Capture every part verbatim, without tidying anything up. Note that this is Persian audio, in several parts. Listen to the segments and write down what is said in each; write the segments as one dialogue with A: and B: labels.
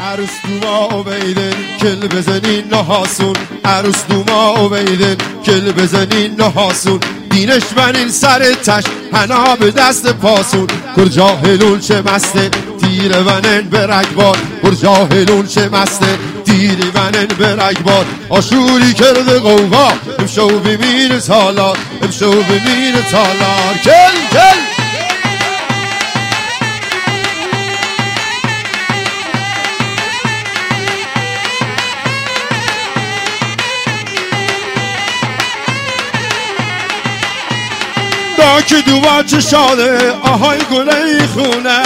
A: عروس دوما اویدن کل بزنین نهاسون عروس دوما اویدن کل بزنین نهاسون دینش منین سر تش هنا به دست پاسون کر جاهلون چه مسته تیر ونن به رگبار کر جاهلون چه مسته تیری ونن به رگبار آشوری کرده قوقا امشو بمین تالار امشو بمین تالار کل کل که دوبا چه شاده آهای گله خونه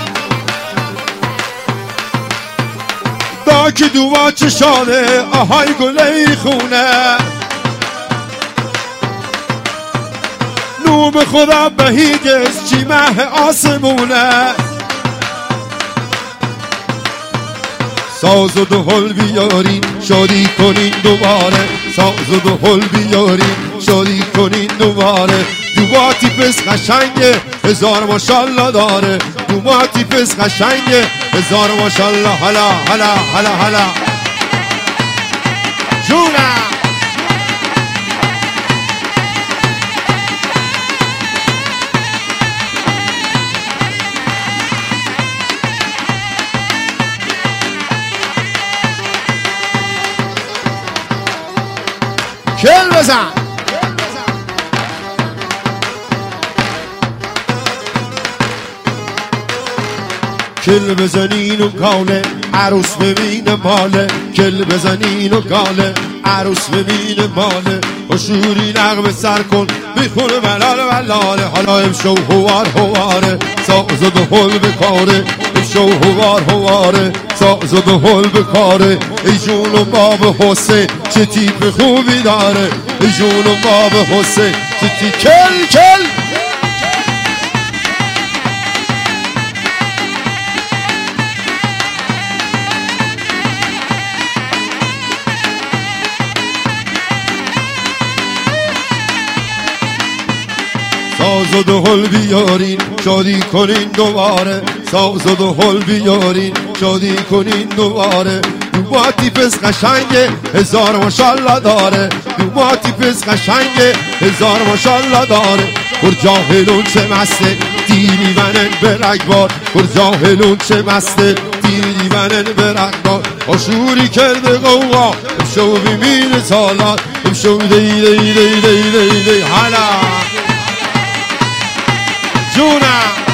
A: دا که دوبا چه شاده آهای گله خونه نوم خدا بهیگست چی مه آسمونه ساز و دهل بیارین شادی کنین دوباره ساز و دهل بیارین شادی کنین دوباره دوبا تیپس قشنگه هزار ماشالله داره دوبا تیپس قشنگه هزار ماشالله هلا هلا هلا هلا جونم کل بزن کل بزنین و کاله عروس ببین ماله کل بزنین و کاله عروس ببین ماله و شوری نغمه سر کن میخونه ملال ملاله حالا امشو هوار هواره ساز و دهل بکاره امشو هوار هواره ساز و دهل بکاره ای جون و باب حسین چه تیپ خوبی داره ای جون و باب حسین چه تیپ کل کل ساز و دهل بیارین شادی کنین دوباره ساز و دهل بیارین شادی کنین دوباره دوبا تیپس قشنگه هزار ماشالله داره دوبا تیپس قشنگه هزار ماشالله داره پر جاهلون چه مسته تیری ونن به رگبار پر جاهلون چه مسته تیری ونن به رگبار آشوری کرده قوقا امشو بمین سالات امشو دی دی دی دی دی دی حالا جونم